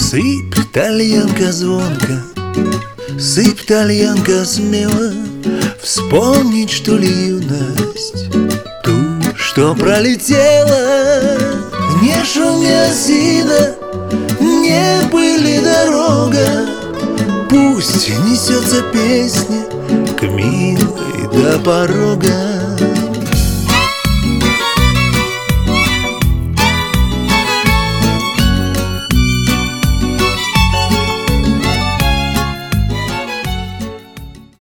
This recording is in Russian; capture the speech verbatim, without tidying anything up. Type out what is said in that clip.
Сыпь, тальянка, звонко, сыпь, тальянка, смело. Вспомнить, что ли, юность, ту, что пролетела. Не шуми осина, не пыли дорога, пусть несется песня к милой до порога.